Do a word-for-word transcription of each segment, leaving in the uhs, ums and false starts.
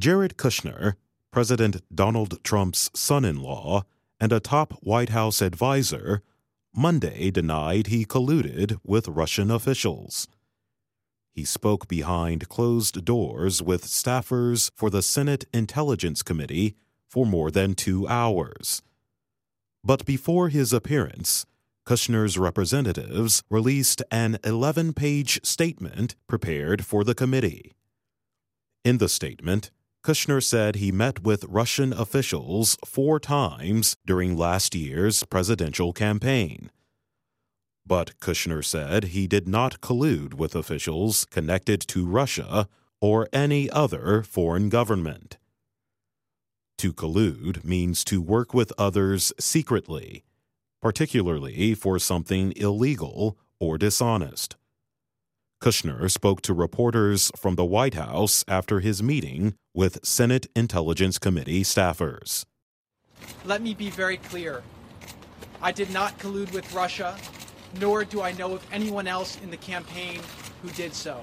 Jared Kushner, President Donald Trump's son-in-law and a top White House advisor, Monday denied he colluded with Russian officials. He spoke behind closed doors with staffers for the Senate Intelligence Committee for more than two hours. But before his appearance, Kushner's representatives released an eleven-page statement prepared for the committee. In the statement, Kushner said he met with Russian officials four times during last year's presidential campaign. But Kushner said he did not collude with officials connected to Russia or any other foreign government. To collude means to work with others secretly, particularly for something illegal or dishonest. Kushner spoke to reporters from the White House after his meeting with Senate Intelligence Committee staffers. Let me be very clear. I did not collude with Russia, nor do I know of anyone else in the campaign who did so.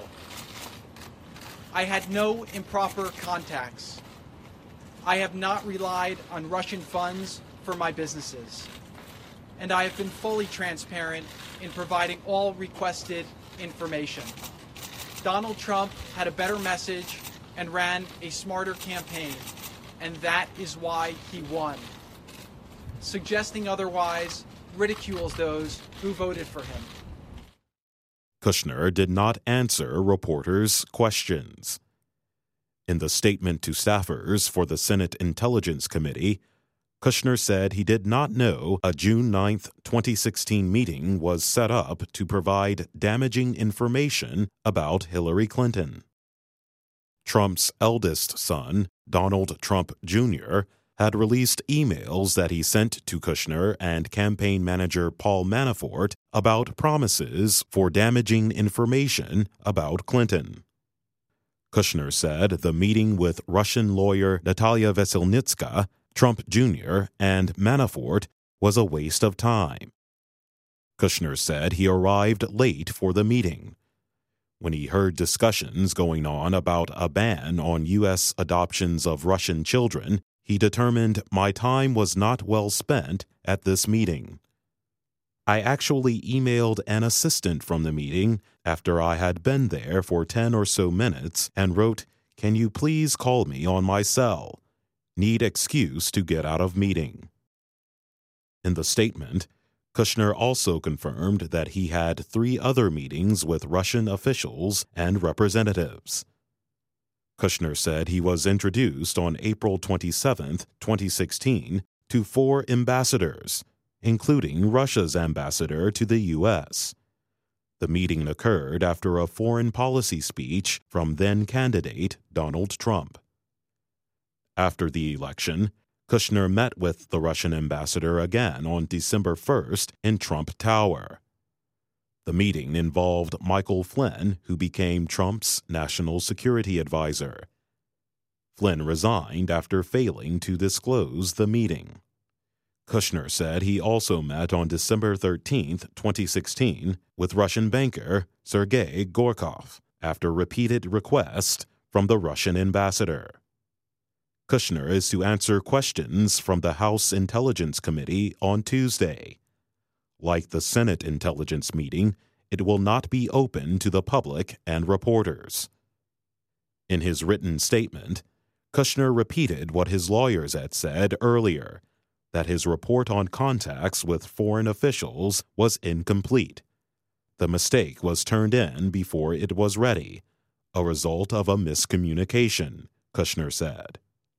I had no improper contacts. I have not relied on Russian funds for my businesses. And I have been fully transparent in providing all requested information. Donald Trump had a better message and ran a smarter campaign, and that is why he won. Suggesting otherwise ridicules those who voted for him. Kushner did not answer reporters' questions. In the statement to staffers for the Senate Intelligence Committee, Kushner said he did not know a June ninth, twenty sixteen meeting was set up to provide damaging information about Hillary Clinton. Trump's eldest son, Donald Trump Junior, had released emails that he sent to Kushner and campaign manager Paul Manafort about promises for damaging information about Clinton. Kushner said the meeting with Russian lawyer Natalia Veselnitska, Trump Junior, and Manafort was a waste of time. Kushner said he arrived late for the meeting. When he heard discussions going on about a ban on U S adoptions of Russian children, he determined my time was not well spent at this meeting. I actually emailed an assistant from the meeting after I had been there for ten or so minutes and wrote, "Can you please call me on my cell? Need excuse to get out of meeting." In the statement, Kushner also confirmed that he had three other meetings with Russian officials and representatives. Kushner said he was introduced on April twenty-seventh, twenty sixteen, to four ambassadors, including Russia's ambassador to the U S. The meeting occurred after a foreign policy speech from then-candidate Donald Trump. After the election, Kushner met with the Russian ambassador again on December first in Trump Tower. The meeting involved Michael Flynn, who became Trump's national security advisor. Flynn resigned after failing to disclose the meeting. Kushner said he also met on December thirteenth, twenty sixteen, with Russian banker Sergei Gorkov after repeated requests from the Russian ambassador. Kushner is to answer questions from the House Intelligence Committee on Tuesday. Like the Senate Intelligence meeting, it will not be open to the public and reporters. In his written statement, Kushner repeated what his lawyers had said earlier, that his report on contacts with foreign officials was incomplete. The mistake was turned in before it was ready, a result of a miscommunication, Kushner said.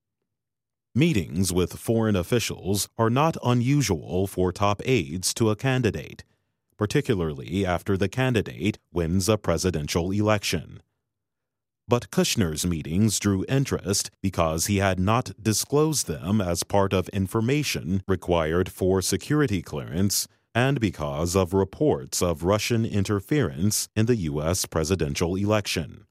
Meetings with foreign officials are not unusual for top aides to a candidate, particularly after the candidate wins a presidential election. But Kushner's meetings drew interest because he had not disclosed them as part of information required for security clearance and because of reports of Russian interference in the U S presidential election.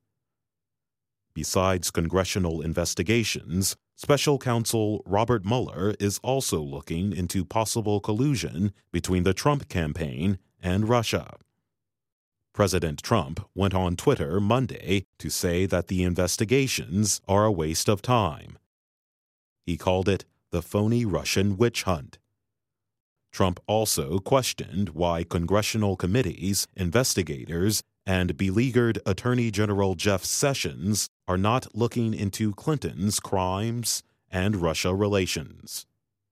Besides congressional investigations, Special Counsel Robert Mueller is also looking into possible collusion between the Trump campaign and Russia. President Trump went on Twitter Monday to say that the investigations are a waste of time. He called it the phony Russian witch hunt. Trump also questioned why congressional committees, investigators, and beleaguered Attorney General Jeff Sessions are not looking into Clinton's crimes and Russia relations.